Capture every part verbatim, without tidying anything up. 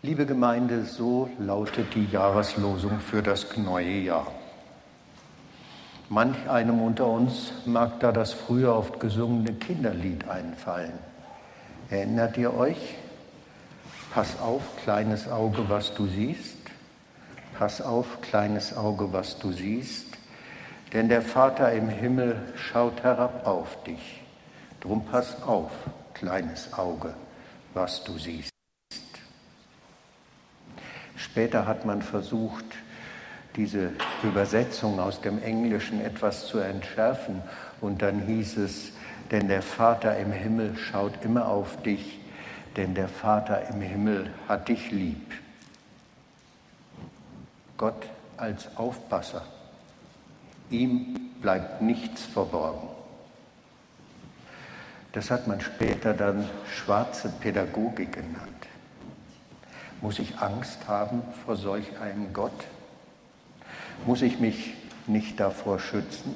Liebe Gemeinde, so lautet die Jahreslosung für das neue Jahr. Manch einem unter uns mag da das früher oft gesungene Kinderlied einfallen. Erinnert ihr euch? Pass auf, kleines Auge, was du siehst. Pass auf, kleines Auge, was du siehst. Denn der Vater im Himmel schaut herab auf dich. Drum pass auf, kleines Auge, was du siehst. Später hat man versucht, diese Übersetzung aus dem Englischen etwas zu entschärfen. Und dann hieß es, denn der Vater im Himmel schaut immer auf dich, denn der Vater im Himmel hat dich lieb. Gott als Aufpasser. Ihm bleibt nichts verborgen. Das hat man später dann schwarze Pädagogik genannt. Muss ich Angst haben vor solch einem Gott? Muss ich mich nicht davor schützen?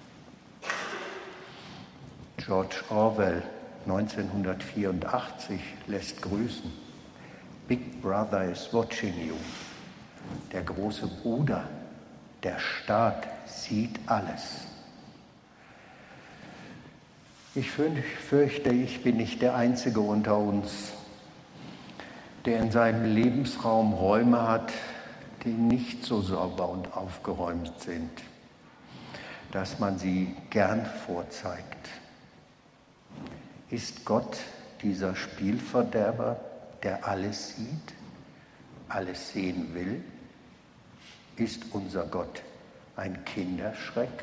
George Orwell neunzehnhundertvierundachtzig lässt grüßen. Big Brother is watching you. Der große Bruder, der Staat sieht alles. Ich fürchte, ich bin nicht der Einzige unter uns, der in seinem Lebensraum Räume hat, die nicht so sauber und aufgeräumt sind, dass man sie gern vorzeigt. Ist Gott dieser Spielverderber, der alles sieht, alles sehen will? Ist unser Gott ein Kinderschreck?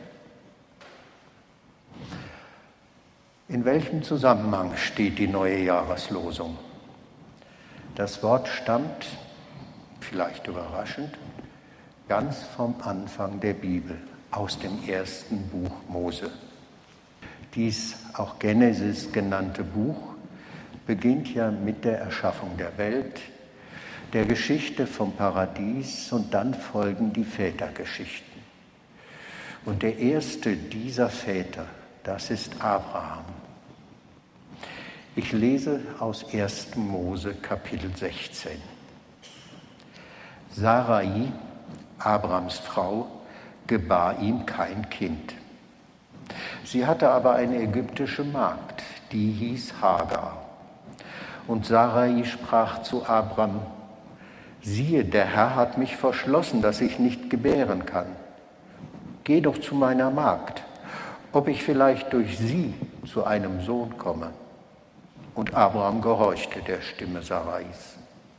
In welchem Zusammenhang steht die neue Jahreslosung? Das Wort stammt, vielleicht überraschend, ganz vom Anfang der Bibel, aus dem ersten Buch Mose. Dies auch Genesis genannte Buch beginnt ja mit der Erschaffung der Welt, der Geschichte vom Paradies, und dann folgen die Vätergeschichten. Und der erste dieser Väter, das ist Abraham. Ich lese aus ersten Mose Kapitel sechzehn. Sarai, Abrams Frau, gebar ihm kein Kind. Sie hatte aber eine ägyptische Magd, die hieß Hagar. Und Sarai sprach zu Abram: Siehe, der Herr hat mich verschlossen, dass ich nicht gebären kann. Geh doch zu meiner Magd, ob ich vielleicht durch sie zu einem Sohn komme. Und Abraham gehorchte der Stimme Sarais.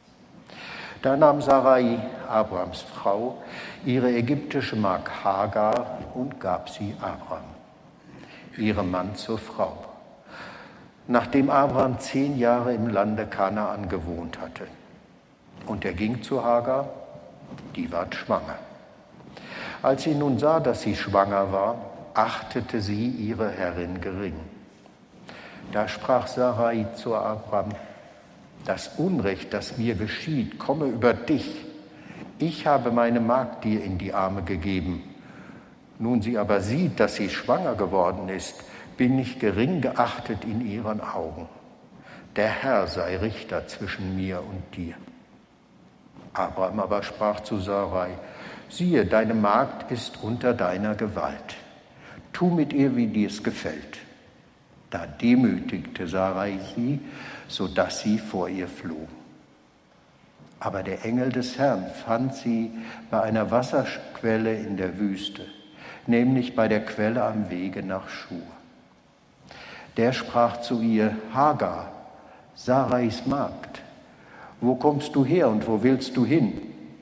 Da nahm Sarai, Abrams Frau, ihre ägyptische Magd Hagar und gab sie Abram, ihrem Mann, zur Frau, nachdem Abraham zehn Jahre im Lande Kanaan gewohnt hatte. Und er ging zu Hagar, die ward schwanger. Als sie nun sah, dass sie schwanger war, achtete sie ihre Herrin gering. Da sprach Sarai zu Abram: Das Unrecht, das mir geschieht, komme über dich. Ich habe meine Magd dir in die Arme gegeben. Nun sie aber sieht, dass sie schwanger geworden ist, bin ich gering geachtet in ihren Augen. Der Herr sei Richter zwischen mir und dir. Abram aber sprach zu Sarai: Siehe, deine Magd ist unter deiner Gewalt. Tu mit ihr, wie dir's gefällt. Da demütigte Sarai sie, so dass sie vor ihr floh. Aber der Engel des Herrn fand sie bei einer Wasserquelle in der Wüste, nämlich bei der Quelle am Wege nach Schur. Der sprach zu ihr: Hagar, Sarais Magd, wo kommst du her und wo willst du hin?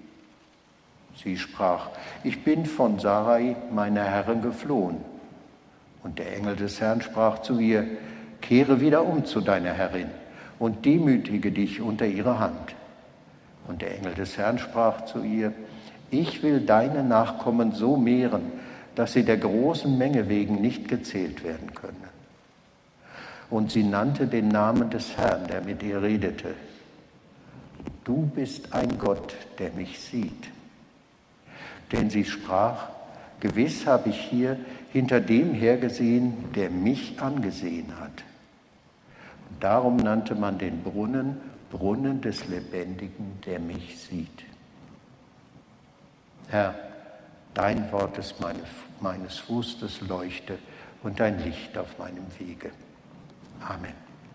Sie sprach: Ich bin von Sarai, meiner Herrin, geflohen. Und der Engel des Herrn sprach zu ihr: Kehre wieder um zu deiner Herrin und demütige dich unter ihre Hand. Und der Engel des Herrn sprach zu ihr: Ich will deine Nachkommen so mehren, dass sie der großen Menge wegen nicht gezählt werden können. Und sie nannte den Namen des Herrn, der mit ihr redete: Du bist ein Gott, der mich sieht. Denn sie sprach: Gewiss habe ich hier hinter dem hergesehen, der mich angesehen hat. Und darum nannte man den Brunnen Brunnen des Lebendigen, der mich sieht. Herr, dein Wort ist meine, meines Fußes Leuchte und dein Licht auf meinem Wege. Amen.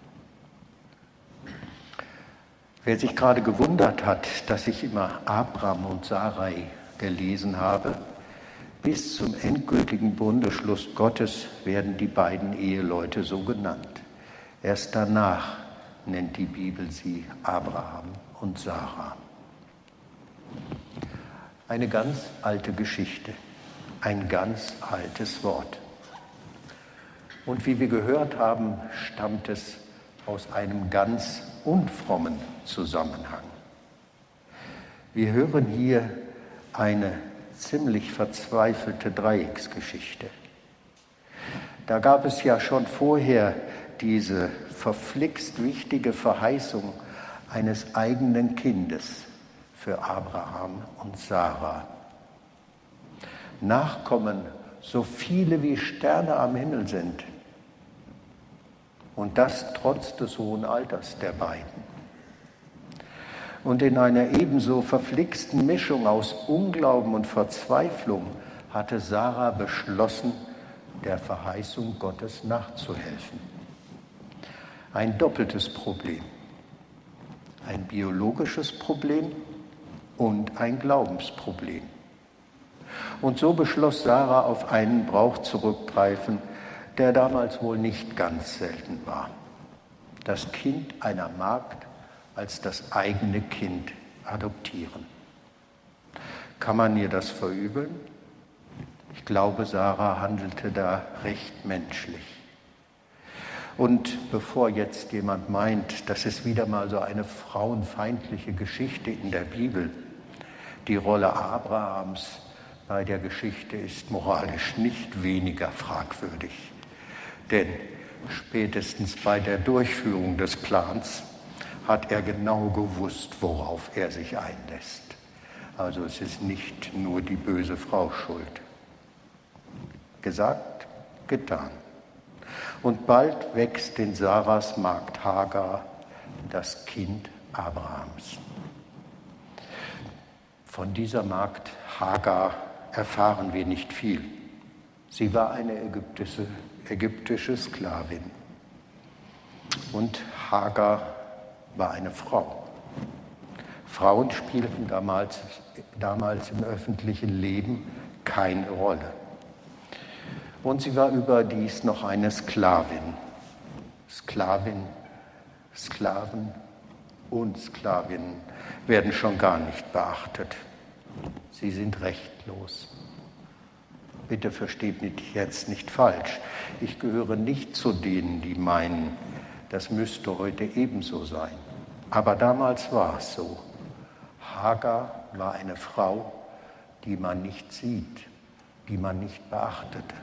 Wer sich gerade gewundert hat, dass ich immer Abraham und Sarai gelesen habe, bis zum endgültigen Bundesschluss Gottes werden die beiden Eheleute so genannt. Erst danach nennt die Bibel sie Abraham und Sarah. Eine ganz alte Geschichte, ein ganz altes Wort. Und wie wir gehört haben, stammt es aus einem ganz unfrommen Zusammenhang. Wir hören hier eine ziemlich verzweifelte Dreiecksgeschichte. Da gab es ja schon vorher diese verflixt wichtige Verheißung eines eigenen Kindes für Abraham und Sarah. Nachkommen, so viele wie Sterne am Himmel sind. Und das trotz des hohen Alters der beiden. Und in einer ebenso verflixten Mischung aus Unglauben und Verzweiflung hatte Sarah beschlossen, der Verheißung Gottes nachzuhelfen. Ein doppeltes Problem. Ein biologisches Problem und ein Glaubensproblem. Und so beschloss Sarah, auf einen Brauch zurückgreifen, der damals wohl nicht ganz selten war. Das Kind einer Magd als das eigene Kind adoptieren. Kann man ihr das verübeln? Ich glaube, Sarah handelte da recht menschlich. Und bevor jetzt jemand meint, das ist wieder mal so eine frauenfeindliche Geschichte in der Bibel, die Rolle Abrahams bei der Geschichte ist moralisch nicht weniger fragwürdig. Denn spätestens bei der Durchführung des Plans hat er genau gewusst, worauf er sich einlässt. Also es ist nicht nur die böse Frau schuld. Gesagt, getan. Und bald wächst in Sarahs Magd Hagar das Kind Abrahams. Von dieser Magd Hagar erfahren wir nicht viel. Sie war eine ägyptische, ägyptische Sklavin. Und Hagar war eine Frau. Frauen spielten damals, damals im öffentlichen Leben keine Rolle. Und sie war überdies noch eine Sklavin. Sklavin, Sklaven und Sklavinnen werden schon gar nicht beachtet. Sie sind rechtlos. Bitte versteht mich jetzt nicht falsch. Ich gehöre nicht zu denen, die meinen, das müsste heute ebenso sein. Aber damals war es so. Hagar war eine Frau, die man nicht sieht, die man nicht beachtete.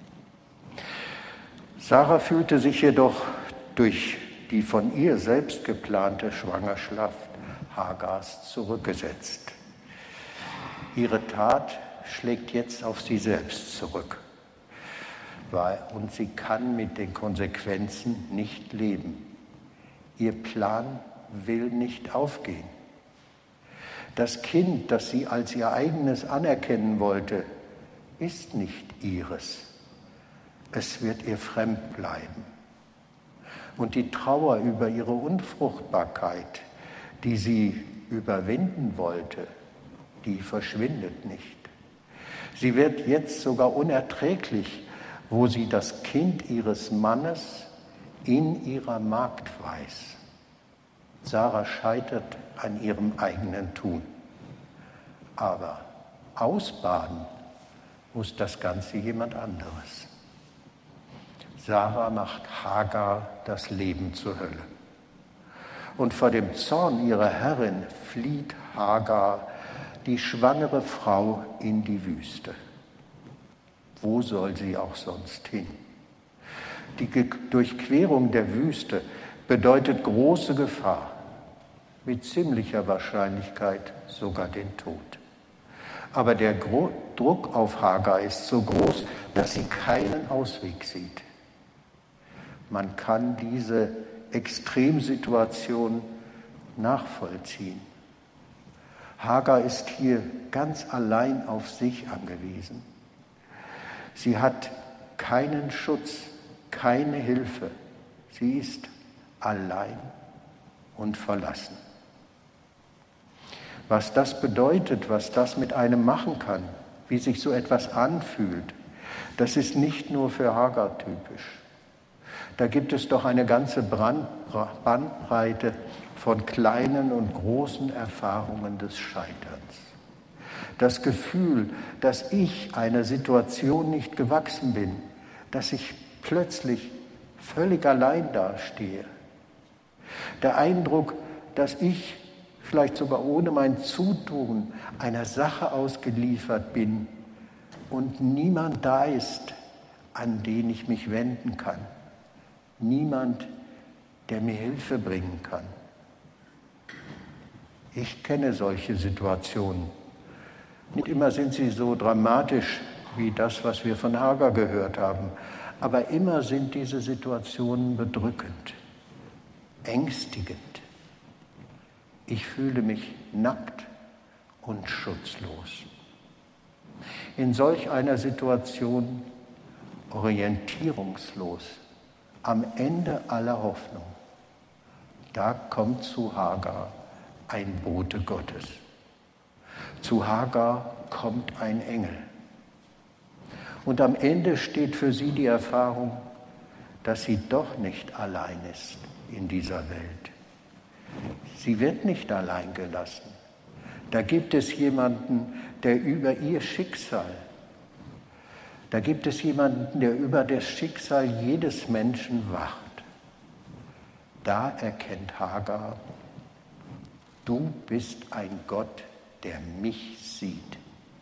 Sarah fühlte sich jedoch durch die von ihr selbst geplante Schwangerschaft Hagars zurückgesetzt. Ihre Tat schlägt jetzt auf sie selbst zurück. Und sie kann mit den Konsequenzen nicht leben. Ihr Plan will nicht aufgehen. Das Kind, das sie als ihr eigenes anerkennen wollte, ist nicht ihres. Es wird ihr fremd bleiben. Und die Trauer über ihre Unfruchtbarkeit, die sie überwinden wollte, die verschwindet nicht. Sie wird jetzt sogar unerträglich, wo sie das Kind ihres Mannes in ihrer Magd weiß. Sarah scheitert an ihrem eigenen Tun. Aber ausbaden muss das Ganze jemand anderes. Sarah macht Hagar das Leben zur Hölle. Und vor dem Zorn ihrer Herrin flieht Hagar, die schwangere Frau, in die Wüste. Wo soll sie auch sonst hin? Die Durchquerung der Wüste bedeutet große Gefahr, mit ziemlicher Wahrscheinlichkeit sogar den Tod. Aber der Gro- Druck auf Hagar ist so groß, dass sie keinen Ausweg sieht. Man kann diese Extremsituation nachvollziehen. Hagar ist hier ganz allein auf sich angewiesen. Sie hat keinen Schutz, keine Hilfe. Sie ist allein und verlassen. Was das bedeutet, was das mit einem machen kann, wie sich so etwas anfühlt, das ist nicht nur für Hagar typisch. Da gibt es doch eine ganze Bandbreite von kleinen und großen Erfahrungen des Scheiterns. Das Gefühl, dass ich einer Situation nicht gewachsen bin, dass ich plötzlich völlig allein dastehe. Der Eindruck, dass ich vielleicht sogar ohne mein Zutun einer Sache ausgeliefert bin und niemand da ist, an den ich mich wenden kann. Niemand, der mir Hilfe bringen kann. Ich kenne solche Situationen. Nicht immer sind sie so dramatisch wie das, was wir von Hagar gehört haben, aber immer sind diese Situationen bedrückend, ängstigend. Ich fühle mich nackt und schutzlos. In solch einer Situation orientierungslos, am Ende aller Hoffnung, da kommt zu Hagar ein Bote Gottes. Zu Hagar kommt ein Engel. Und am Ende steht für sie die Erfahrung, dass sie doch nicht allein ist in dieser Welt. Sie wird nicht allein gelassen. Da gibt es jemanden, der über ihr Schicksal, da gibt es jemanden, der über das Schicksal jedes Menschen wacht. Da erkennt Hagar, du bist ein Gott, der mich sieht.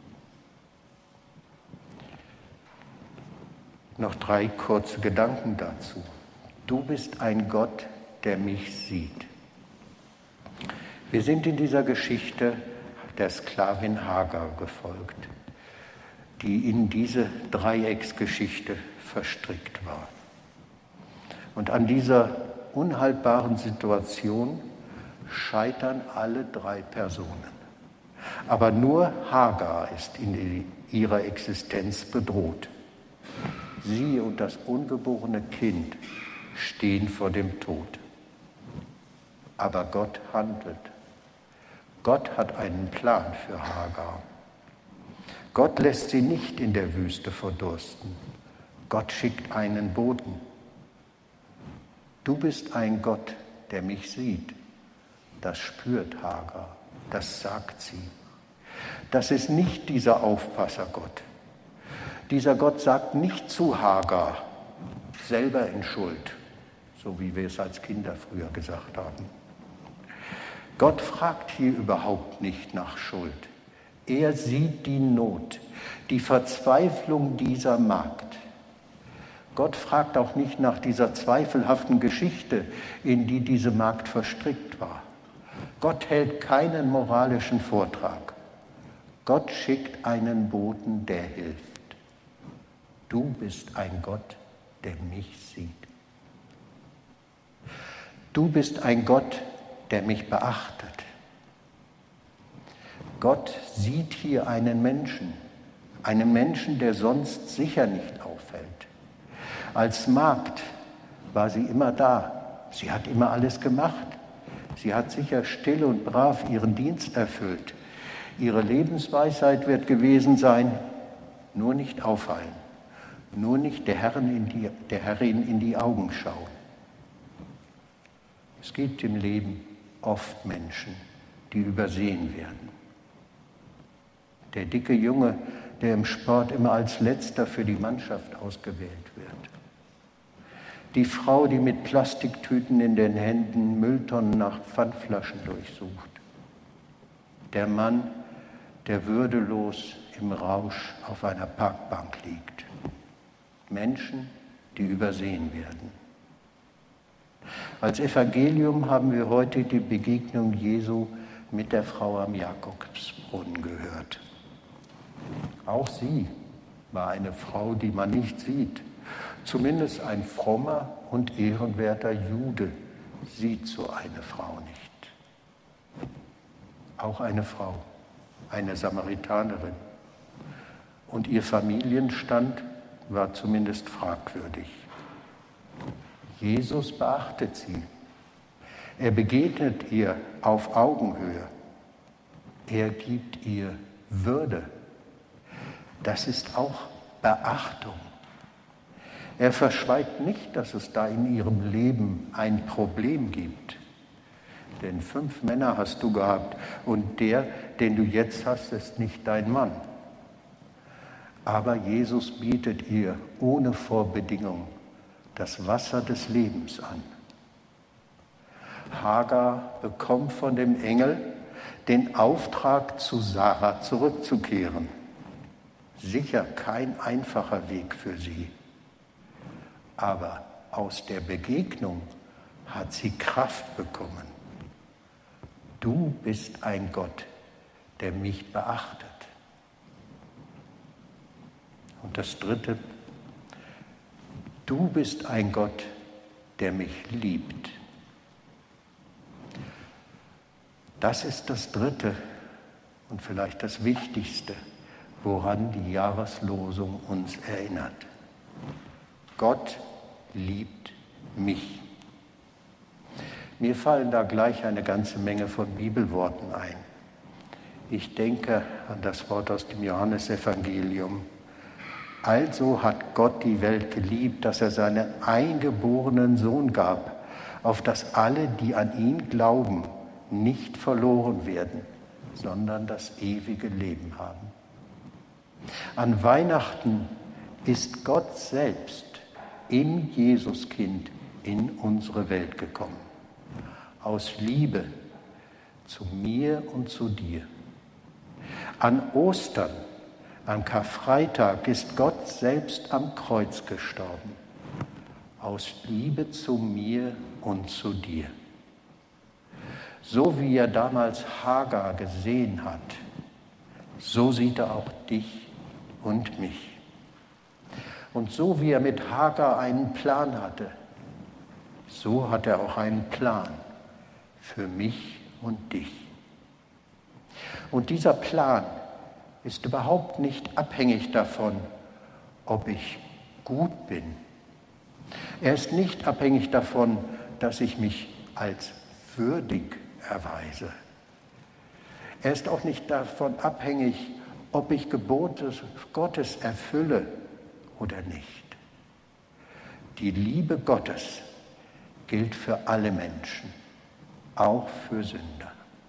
Noch drei kurze Gedanken dazu. Du bist ein Gott, der mich sieht. Wir sind in dieser Geschichte der Sklavin Hagar gefolgt, die in diese Dreiecksgeschichte verstrickt war. Und an dieser unhaltbaren Situation scheitern alle drei Personen. Aber nur Hagar ist in ihrer Existenz bedroht. Sie und das ungeborene Kind stehen vor dem Tod. Aber Gott handelt. Gott hat einen Plan für Hagar. Gott lässt sie nicht in der Wüste verdursten. Gott schickt einen Boten. Du bist ein Gott, der mich sieht. Das spürt Hagar, das sagt sie. Das ist nicht dieser Aufpassergott. Dieser Gott sagt nicht zu Hagar, selber in Schuld, so wie wir es als Kinder früher gesagt haben. Gott fragt hier überhaupt nicht nach Schuld. Er sieht die Not, die Verzweiflung dieser Magd. Gott fragt auch nicht nach dieser zweifelhaften Geschichte, in die diese Magd verstrickt war. Gott hält keinen moralischen Vortrag. Gott schickt einen Boten, der hilft. Du bist ein Gott, der mich sieht. Du bist ein Gott, der mich beachtet. Gott sieht hier einen Menschen, einen Menschen, der sonst sicher nicht auffällt. Als Magd war sie immer da. Sie hat immer alles gemacht. Sie hat sicher still und brav ihren Dienst erfüllt. Ihre Lebensweisheit wird gewesen sein, nur nicht auffallen, nur nicht der Herrin in die, der Herrin in die Augen schauen. Es gibt im Leben oft Menschen, die übersehen werden. Der dicke Junge, der im Sport immer als Letzter für die Mannschaft ausgewählt wird. Die Frau, die mit Plastiktüten in den Händen Mülltonnen nach Pfandflaschen durchsucht. Der Mann, der würdelos im Rausch auf einer Parkbank liegt. Menschen, die übersehen werden. Als Evangelium haben wir heute die Begegnung Jesu mit der Frau am Jakobsbrunnen gehört. Auch sie war eine Frau, die man nicht sieht. Zumindest ein frommer und ehrenwerter Jude sieht so eine Frau nicht. auch eine Frau, eine Samaritanerin. Und ihr Familienstand war zumindest fragwürdig. Jesus beachtet sie. Er begegnet ihr auf Augenhöhe. Er gibt ihr Würde. Das ist auch Beachtung. Er verschweigt nicht, dass es da in ihrem Leben ein Problem gibt. Denn fünf Männer hast du gehabt und der, den du jetzt hast, ist nicht dein Mann. Aber Jesus bietet ihr ohne Vorbedingung das Wasser des Lebens an. Hagar bekommt von dem Engel den Auftrag, zu Sarah zurückzukehren. Sicher kein einfacher Weg für sie. Aber aus der Begegnung hat sie Kraft bekommen. Du bist ein Gott, der mich beachtet. Und das Dritte, du bist ein Gott, der mich liebt. Das ist das Dritte und vielleicht das Wichtigste, woran die Jahreslosung uns erinnert. Gott liebt mich. Mir fallen da gleich eine ganze Menge von Bibelworten ein. Ich denke an das Wort aus dem Johannesevangelium. Also hat Gott die Welt geliebt, dass er seinen eingeborenen Sohn gab, auf dass alle, die an ihn glauben, nicht verloren werden, sondern das ewige Leben haben. An Weihnachten ist Gott selbst im Jesuskind in unsere Welt gekommen. Aus Liebe zu mir und zu dir. An Ostern, am Karfreitag, ist Gott selbst am Kreuz gestorben. Aus Liebe zu mir und zu dir. So wie er damals Hagar gesehen hat, so sieht er auch dich und mich. Und so wie er mit Hagar einen Plan hatte, so hat er auch einen Plan für mich und dich. Und dieser Plan ist überhaupt nicht abhängig davon, ob ich gut bin. Er ist nicht abhängig davon, dass ich mich als würdig erweise. Er ist auch nicht davon abhängig, ob ich Gebote Gottes erfülle oder nicht. Die Liebe Gottes gilt für alle Menschen, auch für Sünder.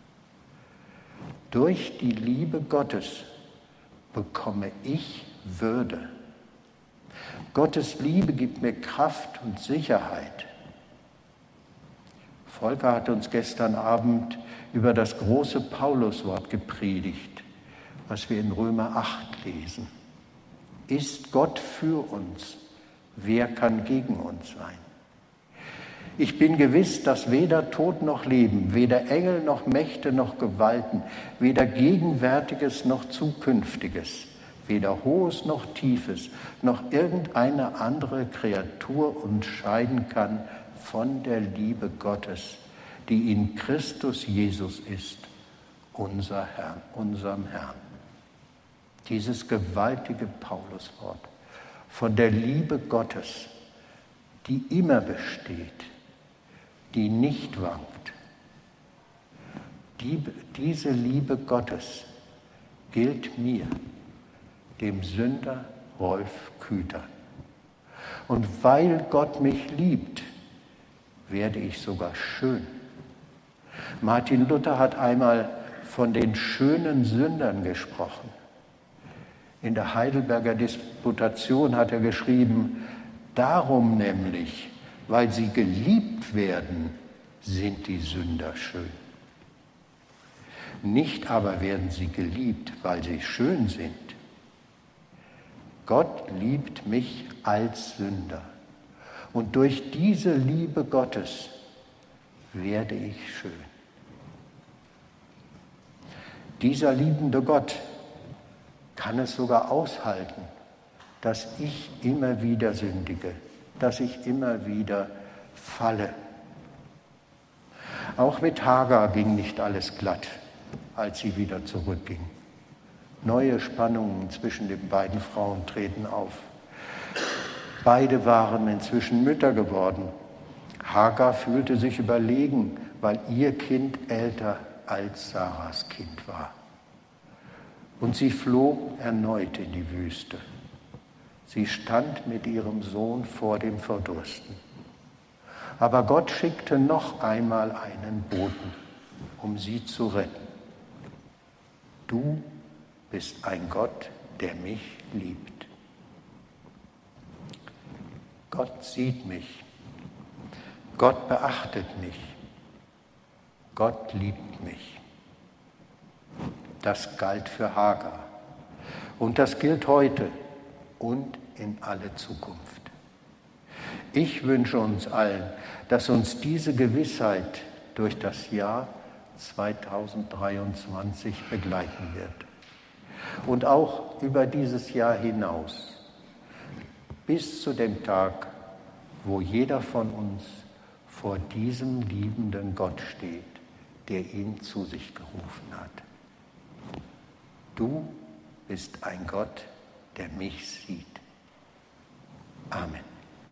Durch die Liebe Gottes bekomme ich Würde. Gottes Liebe gibt mir Kraft und Sicherheit. Volker hat uns gestern Abend über das große Pauluswort gepredigt, was wir in Römer acht lesen. Ist Gott für uns? Wer kann gegen uns sein? Ich bin gewiss, dass weder Tod noch Leben, weder Engel noch Mächte noch Gewalten, weder Gegenwärtiges noch Zukünftiges, weder Hohes noch Tiefes, noch irgendeine andere Kreatur uns scheiden kann von der Liebe Gottes, die in Christus Jesus ist, unser Herr, unserem Herrn. Dieses gewaltige Pauluswort von der Liebe Gottes, die immer besteht, die nicht wankt. Die, diese Liebe Gottes gilt mir, dem Sünder Rolf Küter. Und weil Gott mich liebt, werde ich sogar schön. Martin Luther hat einmal von den schönen Sündern gesprochen. In der Heidelberger Disputation hat er geschrieben, darum nämlich, weil sie geliebt werden, sind die Sünder schön. Nicht aber werden sie geliebt, weil sie schön sind. Gott liebt mich als Sünder. Und durch diese Liebe Gottes werde ich schön. Dieser liebende Gott kann es sogar aushalten, dass ich immer wieder sündige, dass ich immer wieder falle. Auch mit Hagar ging nicht alles glatt. als sie wieder zurückging. Neue Spannungen zwischen den beiden Frauen treten auf. Beide waren inzwischen Mütter geworden. Hagar fühlte sich überlegen, weil ihr Kind älter als Saras Kind war. Und sie floh erneut in die Wüste. Sie stand mit ihrem Sohn vor dem Verdursten. Aber Gott schickte noch einmal einen Boten, um sie zu retten. Du bist ein Gott, der mich liebt. Gott sieht mich. Gott beachtet mich. Gott liebt mich. Das galt für Hagar. Und das gilt heute und in alle Zukunft. Ich wünsche uns allen, dass uns diese Gewissheit durch das Jahr zweitausenddreiundzwanzig begleiten wird. Und auch über dieses Jahr hinaus, bis zu dem Tag, wo jeder von uns vor diesem liebenden Gott steht, der ihn zu sich gerufen hat. Du bist ein Gott, der mich sieht. Amen.